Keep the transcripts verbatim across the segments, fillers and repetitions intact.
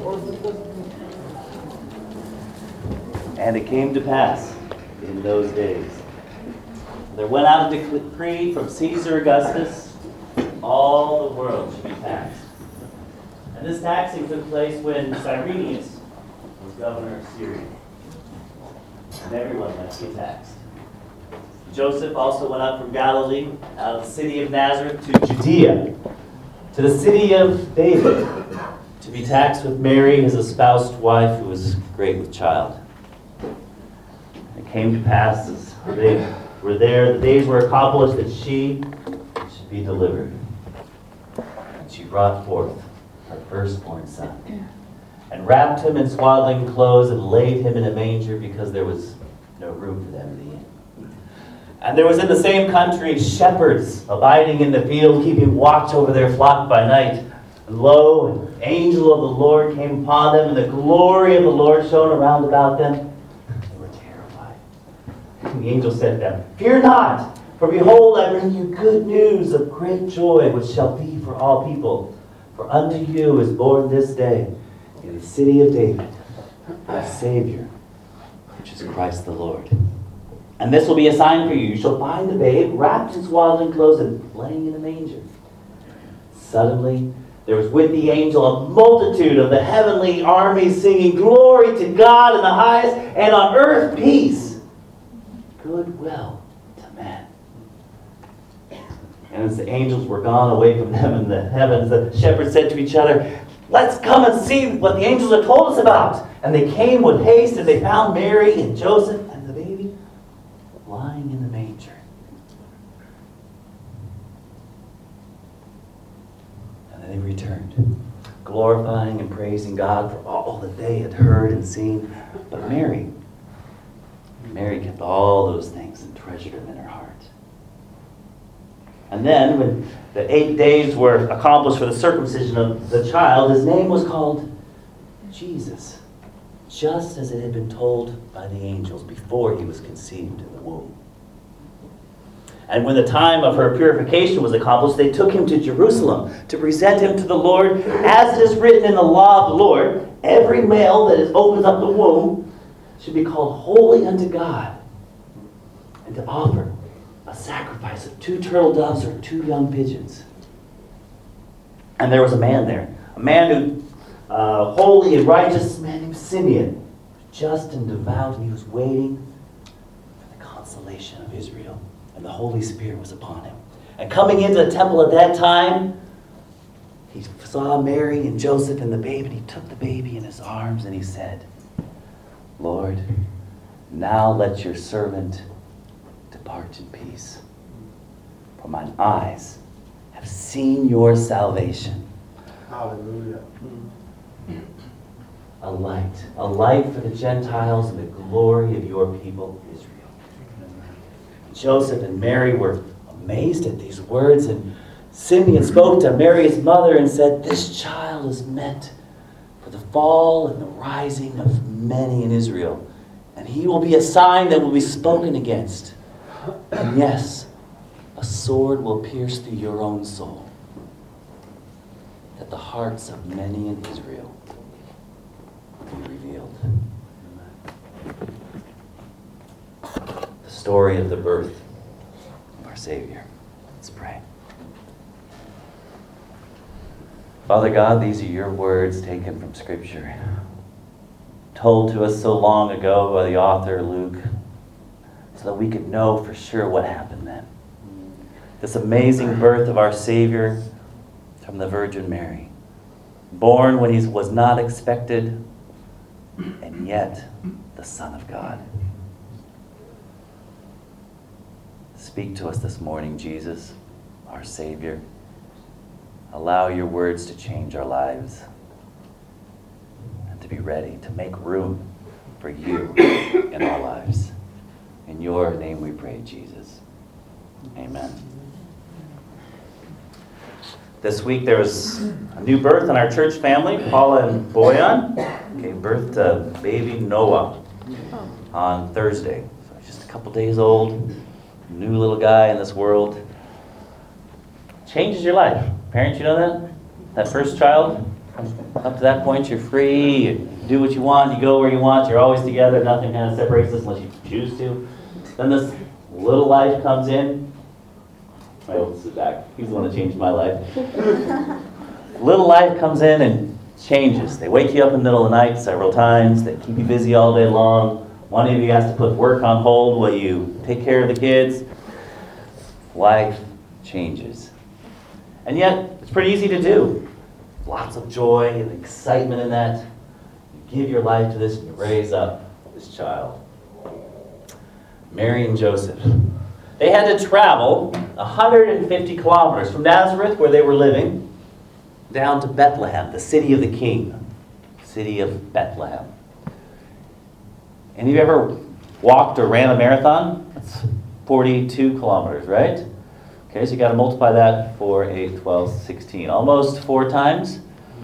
And it came to pass in those days, there went out a decree from Caesar Augustus, all the world should be taxed. And this taxing took place when Cyrenius was governor of Syria. And everyone had to be taxed. Joseph also went up from Galilee, out of the city of Nazareth to Judea, to the city of David, to be taxed with Mary, his espoused wife, who was great with child. It came to pass as they were there, the days were accomplished that she should be delivered. And she brought forth her firstborn son, and wrapped him in swaddling clothes, and laid him in a manger, because there was no room for them in the inn. And there was in the same country shepherds abiding in the field, keeping watch over their flock by night. And lo, an angel of the Lord came upon them, and the glory of the Lord shone around about them. They were terrified. And the angel said to them, "Fear not, for behold, I bring you good news of great joy, which shall be for all people. For unto you is born this day in the city of David a Savior, which is Christ the Lord. And this will be a sign for you. You shall find the babe wrapped in swaddling clothes and laying in a manger." Suddenly there was with the angel a multitude of the heavenly armies, singing, "Glory to God in the highest, and on earth peace, goodwill to men." And as the angels were gone away from them in the heavens, the shepherds said to each other, "Let's come and see what the angels have told us about." And they came with haste, and they found Mary and Joseph and the baby lying in the manger. And then they returned, glorifying and praising God for all that they had heard and seen. But Mary, Mary kept all those things and treasured them in her heart. And then, when the eight days were accomplished for the circumcision of the child, his name was called Jesus, just as it had been told by the angels before he was conceived in the womb. And when the time of her purification was accomplished, they took him to Jerusalem to present him to the Lord, as it is written in the law of the Lord, "Every male that is opens up the womb should be called holy unto God, and to offer a sacrifice of two turtle doves or two young pigeons." And there was a man there, a man who Uh, holy and righteous man named Simeon, just and devout, and he was waiting for the consolation of Israel. And the Holy Spirit was upon him. And coming into the temple at that time, he saw Mary and Joseph and the baby, and he took the baby in his arms, and he said, "Lord, now let your servant depart in peace. For mine eyes have seen your salvation." Hallelujah. A light, a light for the Gentiles and the glory of your people Israel. Joseph and Mary were amazed at these words, and Simeon spoke to Mary, his mother, and said, "This child is meant for the fall and the rising of many in Israel, and he will be a sign that will be spoken against. And yes, a sword will pierce through your own soul, that the hearts of many in Israel be revealed." The story of the birth of our Savior. Let's pray. Father God, these are your words taken from Scripture, told to us so long ago by the author Luke, so that we could know for sure what happened then. This amazing birth of our Savior from the Virgin Mary, born when he was not expected, and yet the Son of God. Speak to us this morning, Jesus, our Savior. Allow your words to change our lives, and to be ready to make room for you in our lives. In your name we pray, Jesus. Amen. This week there was a new birth in our church family. Paula and Boyan gave birth to baby Noah on Thursday. So he's just a couple days old, new little guy in this world. Changes your life. Parents, you know that? That first child Up to that point, you're free. You do what you want. You go where you want. You're always together. Nothing kind of separates us unless you choose to. Then this little life comes in. My oldest is back. He's the one that changed my life. Little life comes in and changes. They wake you up in the middle of the night several times. They keep you busy all day long. One of you has to put work on hold while you take care of the kids. Life changes. And yet, it's pretty easy to do. Lots of joy and excitement in that. You give your life to this and you raise up this child. Mary and Joseph. They had to travel one hundred fifty kilometers from Nazareth, where they were living, down to Bethlehem, the city of the king. City of Bethlehem. Any of you ever walked or ran a marathon? That's forty-two kilometers, right? Okay, so you got to multiply that, four, eight, twelve, sixteen, almost four times.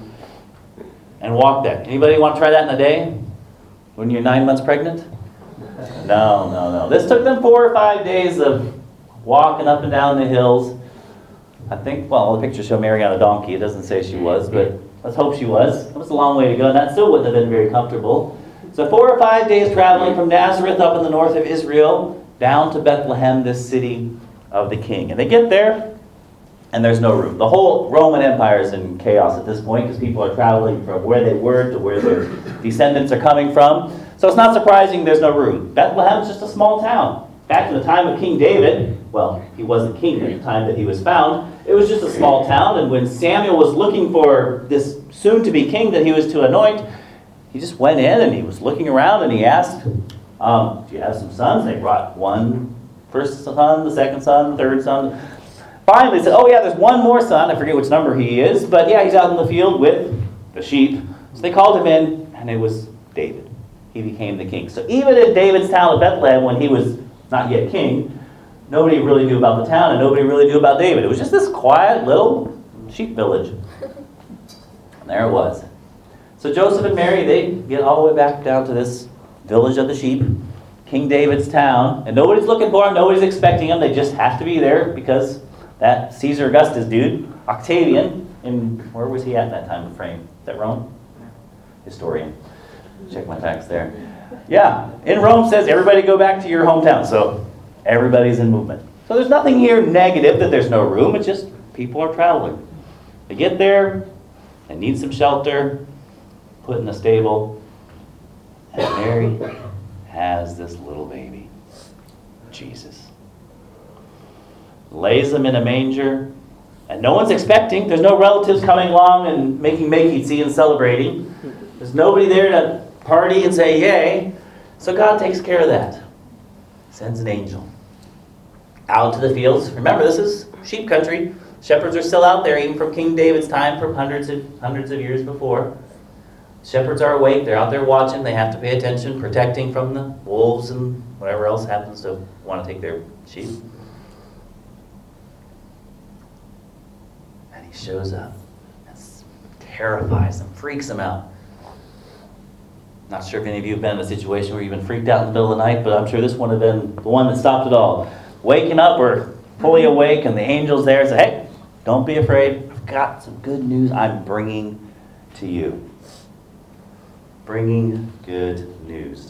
And walk that. Anybody want to try that in a day? When you're nine months pregnant? No, no, no. This took them four or five days of walking up and down the hills. I think, well, the pictures show Mary on a donkey. It doesn't say she was, but let's hope she was. It was a long way to go, and that still wouldn't have been very comfortable. So four or five days traveling from Nazareth up in the north of Israel down to Bethlehem, this city of the king. And they get there, and there's no room. The whole Roman Empire is in chaos at this point because people are traveling from where they were to where their descendants are coming from. So it's not surprising there's no room. Bethlehem's just a small town. Back in the time of King David, well, he wasn't king at the time that he was found. It was just a small town, and when Samuel was looking for this soon-to-be king that he was to anoint, he just went in and he was looking around and he asked, um, do you have some sons? They brought one first son, the second son, the third son. Finally, they said, oh yeah, there's one more son. I forget which number he is, but yeah, he's out in the field with the sheep. So they called him in, and it was David. He became the king. So even in David's town of Bethlehem, when he was not yet king, nobody really knew about the town, and nobody really knew about David. It was just this quiet little sheep village. And there it was. So Joseph and Mary, they get all the way back down to this village of the sheep, King David's town, and nobody's looking for him, nobody's expecting him. They just have to be there because that Caesar Augustus dude, Octavian, in where was he at in that time frame? Is that Rome? Historian. Check my facts there. Yeah, in Rome says everybody go back to your hometown, so everybody's in movement. So there's nothing here negative that there's no room, it's just people are traveling. They get there, they need some shelter, put in a stable, and Mary has this little baby, Jesus. Lays him in a manger, and no one's expecting. There's no relatives coming along and making makey and celebrating. There's nobody there to party and say yay. So God takes care of that. Sends an angel out to the fields. Remember, this is sheep country. Shepherds are still out there, even from King David's time, from hundreds of hundreds of years before. Shepherds are awake. They're out there watching. They have to pay attention, protecting from the wolves and whatever else happens to want to take their sheep. And he shows up. It terrifies them, freaks them out. Not sure if any of you have been in a situation where you've been freaked out in the middle of the night, but I'm sure this one would have been the one that stopped it all. Waking up or fully awake, and the angel's there and say, hey, don't be afraid. I've got some good news I'm bringing to you. Bringing good news.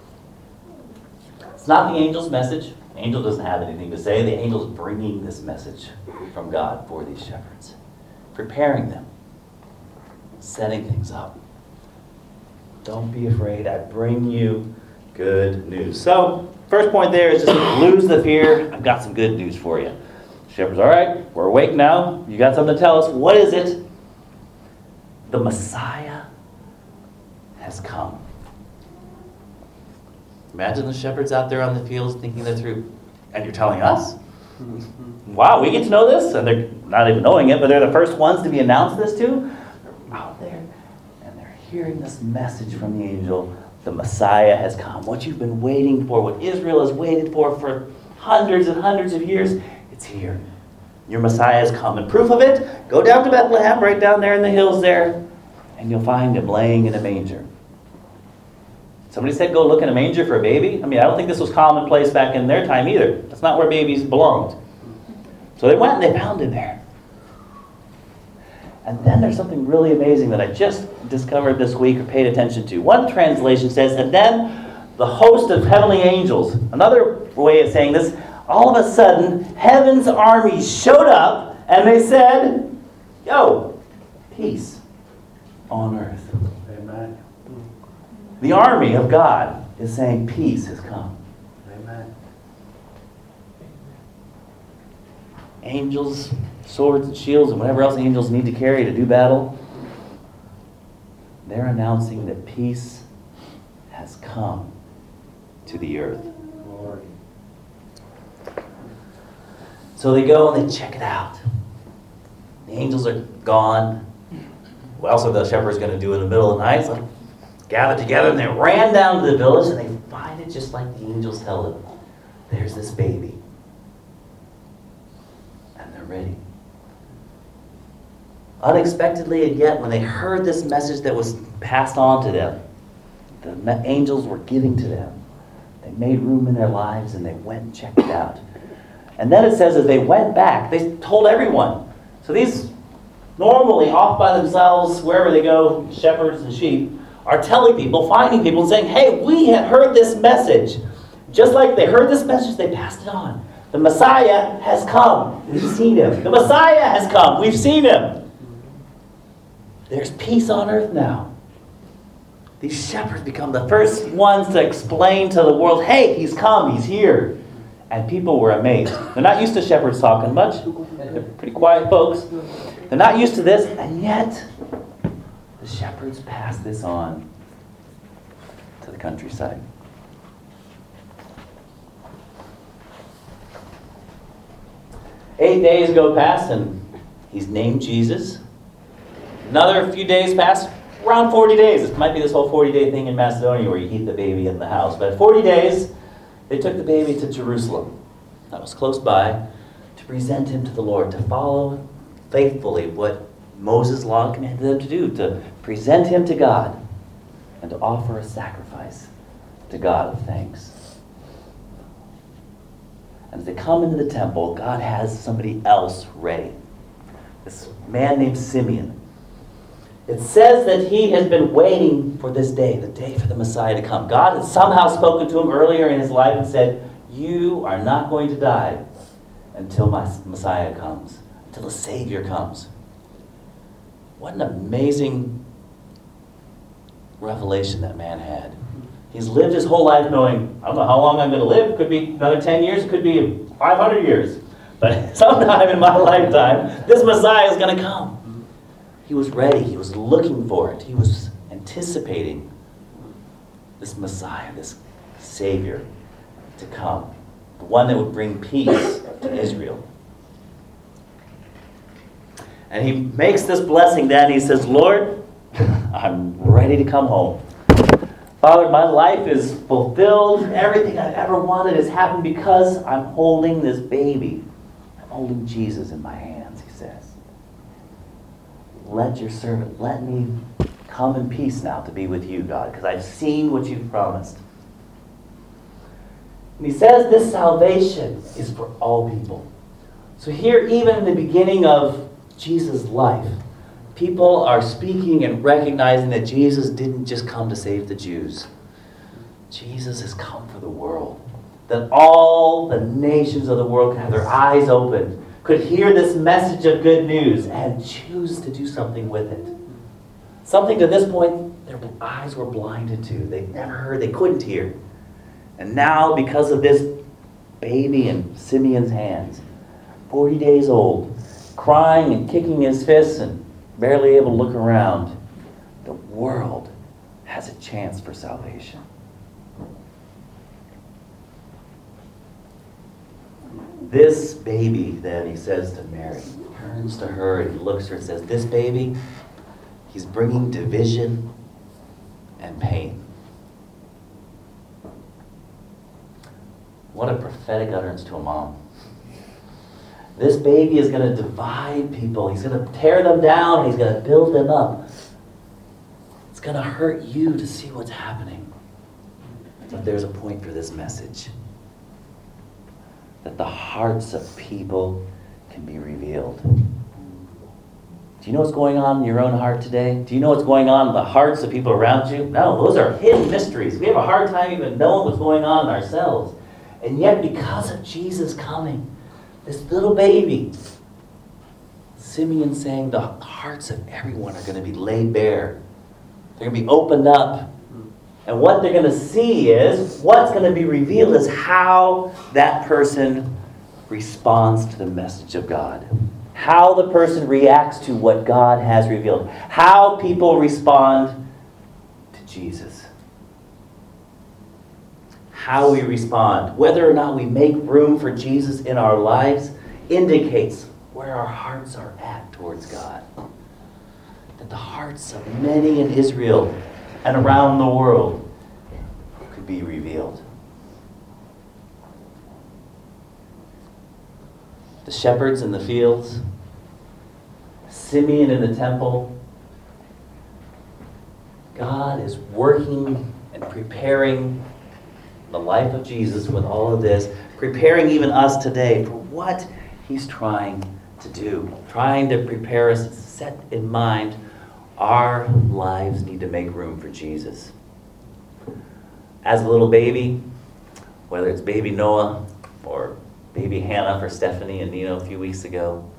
It's not the angel's message. The angel doesn't have anything to say. The angel's bringing this message from God for these shepherds. Preparing them. Setting things up. Don't be afraid. I bring you good news. So, first point there is just lose the fear. I've got some good news for you. Shepherds, all right, we're awake now. You got something to tell us. What is it? The Messiah has come. Imagine the shepherds out there on the fields thinking that through. And you're telling us? Wow, we get to know this? And they're not even knowing it, but they're the first ones to be announced this to. They're out there, and they're hearing this message from the angel. The Messiah has come. What you've been waiting for, what Israel has waited for for hundreds and hundreds of years, it's here. Your Messiah has come. And proof of it, go down to Bethlehem, right down there in the hills there, and you'll find him laying in a manger. Somebody said go look in a manger for a baby. I mean, I don't think this was commonplace back in their time either. That's not where babies belonged. So they went and they found him there. And then there's something really amazing that I just discovered this week or paid attention to. One translation says, and then the host of heavenly angels. Another way of saying this, all of a sudden, heaven's armies showed up and they said, yo, peace on earth. Amen. The army of God is saying peace has come. Amen. Angels, swords and shields and whatever else angels need to carry to do battle, they're announcing that peace has come to the earth. Glory. So they go and they check it out. The angels are gone. What else are the shepherds going to do in the middle of the night? So gathered together and they ran down to the village and they find it just like the angels tell them. There's this baby. And they're ready. Unexpectedly, and yet when they heard this message that was passed on to them, the angels were giving to them. They made room in their lives and they went and checked it out. And then it says as they went back, they told everyone. So these normally off by themselves, wherever they go, shepherds and sheep, are telling people, finding people and saying, hey, we have heard this message. Just like they heard this message, they passed it on. The Messiah has come. We've seen him. The Messiah has come. We've seen him. There's peace on earth now. These shepherds become the first ones to explain to the world, hey, he's come, he's here. And people were amazed. They're not used to shepherds talking much. They're pretty quiet folks. They're not used to this, and yet the shepherds pass this on to the countryside. Eight days go past, and he's named Jesus. Another few days pass, around forty days. It might be this whole forty-day thing in Macedonia where you keep the baby in the house. But at forty days, they took the baby to Jerusalem. That was close by, to present him to the Lord, to follow faithfully what Moses' law commanded them to do, to present him to God and to offer a sacrifice to God of thanks. And as they come into the temple, God has somebody else ready. This man named Simeon. It says that he has been waiting for this day, the day for the Messiah to come. God had somehow spoken to him earlier in his life and said, you are not going to die until my Messiah comes, until the Savior comes. What an amazing revelation that man had. He's lived his whole life knowing, I don't know how long I'm going to live. It could be another ten years, it could be five hundred years. But sometime in my lifetime, this Messiah is going to come. He was ready. He was looking for it. He was anticipating this Messiah, this Savior to come. The one that would bring peace to Israel. And he makes this blessing then. He says, Lord, I'm ready to come home. Father, my life is fulfilled. Everything I've ever wanted has happened because I'm holding this baby. I'm holding Jesus in my hands, he says. Let your servant, let me come in peace now to be with you, God, because I've seen what you've promised. And he says this salvation is for all people. So here, even in the beginning of Jesus' life, people are speaking and recognizing that Jesus didn't just come to save the Jews. Jesus has come for the world. That all the nations of the world could have their eyes open, could hear this message of good news and choose to do something with it. Something to this point their eyes were blinded to. They never heard, they couldn't hear. And now, because of this baby in Simeon's hands, forty days old, crying and kicking his fists and barely able to look around, the world has a chance for salvation. This baby, then, he says to Mary, turns to her and he looks at her and says, this baby, he's bringing division and pain. What a prophetic utterance to a mom. This baby is going to divide people. He's going to tear them down. He's going to build them up. It's going to hurt you to see what's happening. But there's a point for this message. That the hearts of people can be revealed. Do Do you know what's going on in your own heart today? Do you know what's going on in the hearts of people around you? No, those are hidden mysteries. We have a hard time even knowing what's going on in ourselves. And yet, because of Jesus coming, this little baby, Simeon saying the hearts of everyone are going to be laid bare. They're going to be opened up. And what they're going to see is, what's going to be revealed is how that person responds to the message of God. How the person reacts to what God has revealed. How people respond to Jesus. How we respond, whether or not we make room for Jesus in our lives, indicates where our hearts are at towards God. That the hearts of many in Israel and around the world could be revealed. The shepherds in the fields, Simeon in the temple. God is working and preparing the life of Jesus with all of this, preparing even us today for what He's trying to do, trying to prepare us, set in mind our lives need to make room for Jesus. As a little baby, whether it's baby Noah or baby Hannah for Stephanie and Nino a few weeks ago,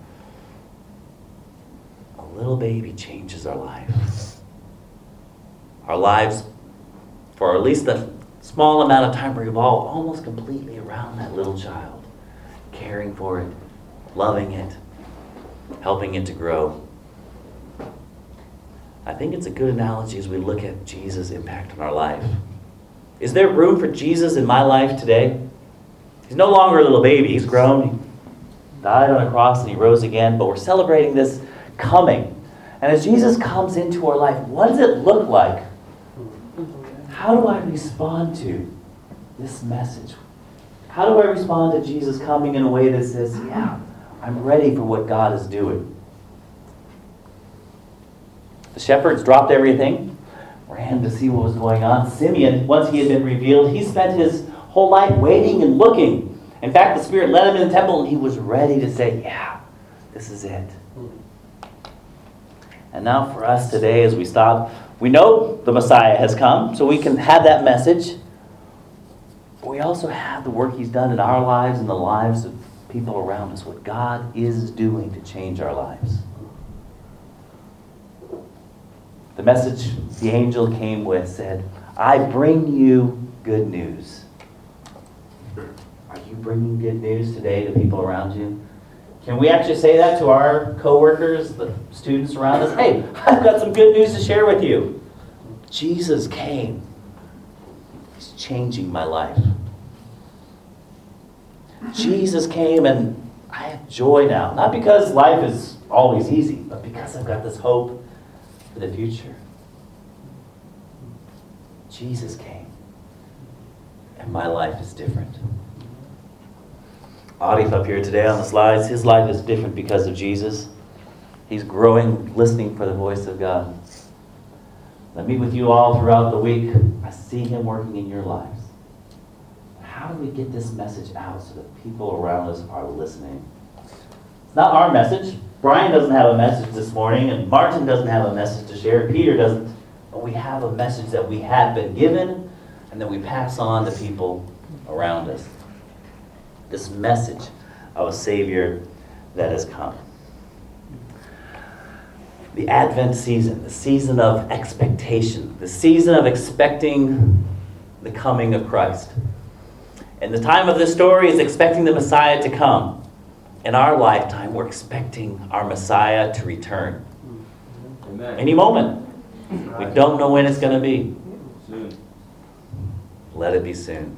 a little baby changes our life. Our lives, for at least a small amount of time, revolve almost completely around that little child, caring for it, loving it, helping it to grow. I think it's a good analogy as we look at Jesus' impact on our life. Is there room for Jesus in my life today? He's no longer a little baby. He's grown. He died on a cross and He rose again. But we're celebrating this coming. And as Jesus comes into our life, what does it look like? How do I respond to this message? How do I respond to Jesus coming in a way that says, yeah, I'm ready for what God is doing? The shepherds dropped everything, ran to see what was going on. Simeon, once he had been revealed, he spent his whole life waiting and looking. In fact, the Spirit led him in the temple and he was ready to say, yeah, this is it. And now for us today, as we stop, we know the Messiah has come, so we can have that message. But we also have the work He's done in our lives and the lives of people around us, what God is doing to change our lives. The message the angel came with said, I bring you good news. Are you bringing good news today to people around you? Can we actually say that to our coworkers, the students around us? Hey, I've got some good news to share with you. Jesus came. He's changing my life. Jesus came and I have joy now. Not because life is always easy, but because I've got this hope for the future. Jesus came. And my life is different. Arif up here today on the slides, his life is different because of Jesus. He's growing, listening for the voice of God. I meet with you all throughout the week. I see Him working in your lives. How do we get this message out so that people around us are listening? It's not our message. Brian doesn't have a message this morning, and Martin doesn't have a message to share. Peter doesn't. But we have a message that we have been given and that we pass on to people around us. This message of a Savior that has come. The Advent season, the season of expectation, the season of expecting the coming of Christ. And the time of this story is expecting the Messiah to come. In our lifetime, we're expecting our Messiah to return. Amen. Any moment. We don't know when it's going to be. Soon. Let it be soon.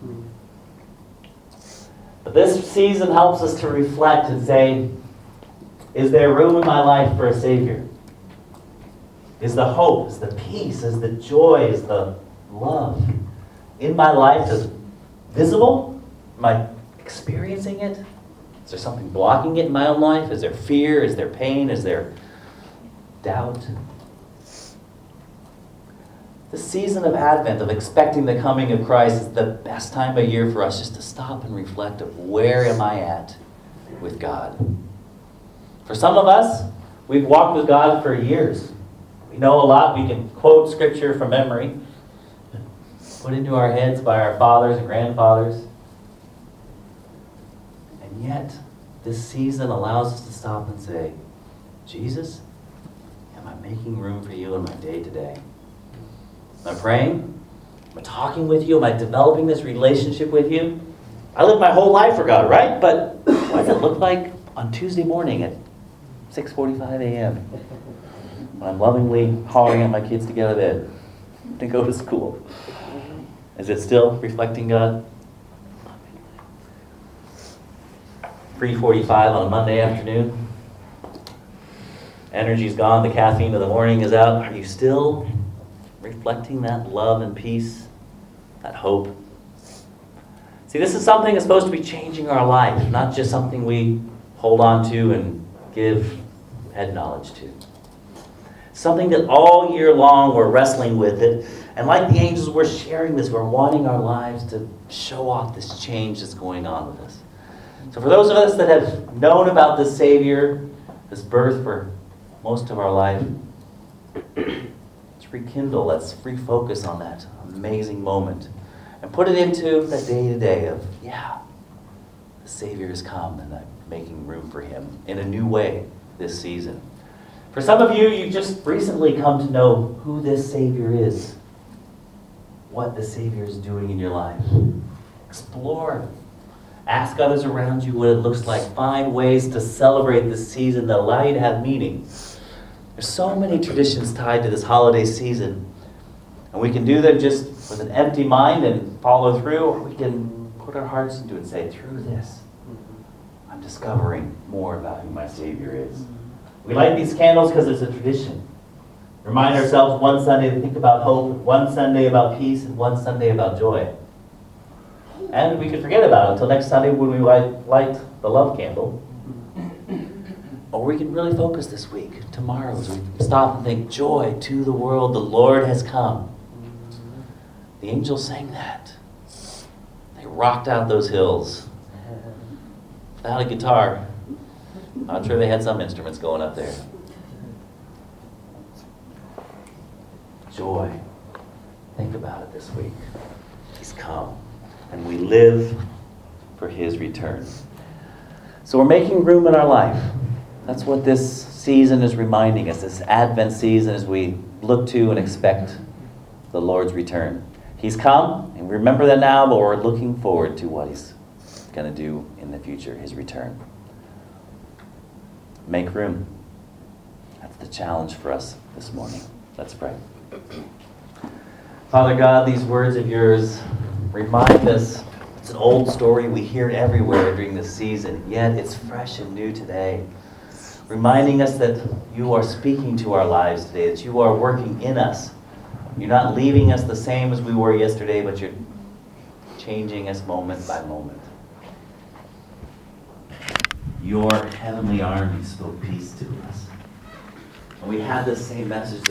But this season helps us to reflect and say, is there room in my life for a Savior? Is the hope, is the peace, is the joy, is the love in my life just visible? Am I experiencing it? Is there something blocking it in my own life? Is there fear? Is there pain? Is there doubt? The season of Advent, of expecting the coming of Christ, is the best time of year for us just to stop and reflect of where am I at with God. For some of us, We've walked with God for years. We know a lot. We can quote scripture from memory, put into our heads by our fathers and grandfathers. And yet, this season allows us to stop and say, Jesus, am I making room for you in my day-to-day? Am I praying? Am I talking with you? Am I developing this relationship with you? I live my whole life for God, right? But what does it look like on Tuesday morning at six forty-five a.m. when I'm lovingly hollering at my kids to get out of bed to go to school? Is it still reflecting God? three forty-five on a Monday afternoon. Energy's gone, the caffeine of the morning is out. Are you still reflecting that love and peace, that hope? See, this is something that's supposed to be changing our life, not just something we hold on to and give head knowledge to. Something that all year long we're wrestling with it. And like the angels, we're sharing this. We're wanting our lives to show off this change that's going on with us. So for those of us that have known about this Savior, this birth for most of our life, let's rekindle, let's refocus on that amazing moment and put it into the day-to-day of, yeah, the Savior has come and I'm making room for him in a new way this season. For some of you, you've just recently come to know who this Savior is, what the Savior is doing in your life. Explore. Ask others around you what it looks like. Find ways to celebrate this season that allow you to have meaning. There's so many traditions tied to this holiday season. And we can do them just with an empty mind and follow through, or we can put our hearts into it and say, through this, I'm discovering more about who my Savior is. We light these candles because it's a tradition. Remind ourselves one Sunday to think about hope, one Sunday about peace, and one Sunday about joy. And we can forget about it until next Sunday when we light, light the love candle. Or we can really focus this week, tomorrow, as we stop and think, joy to the world, the Lord has come. The angels sang that. They rocked out those hills. Without a guitar. I'm sure they had some instruments going up there. Joy. Think about it this week. He's come. And we live for his return. So we're making room in our life. That's what this season is reminding us, this Advent season, as we look to and expect the Lord's return. He's come, and we remember that now, but we're looking forward to what he's going to do in the future, his return. Make room. That's the challenge for us this morning. Let's pray. Father God, these words of yours remind us, it's an old story, we hear it everywhere during this season, yet it's fresh and new today. Reminding us that you are speaking to our lives today, that you are working in us. You're not leaving us the same as we were yesterday, but you're changing us moment by moment. Your heavenly army spoke peace to us. And we have this same message